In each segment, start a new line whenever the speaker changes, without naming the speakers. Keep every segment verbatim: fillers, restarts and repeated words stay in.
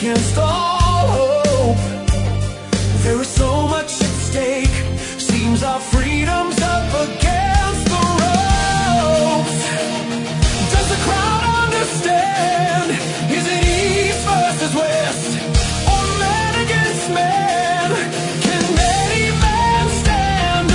against all hope. There is so much at stake. Seems our freedom's up against the ropes. Does the crowd understand? Is it east versus west, or man against man? Can any man stand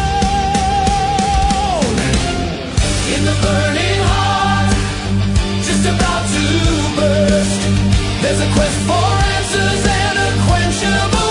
alone? In the burning heart, just about to burst, there's a quest for answers and a quenchable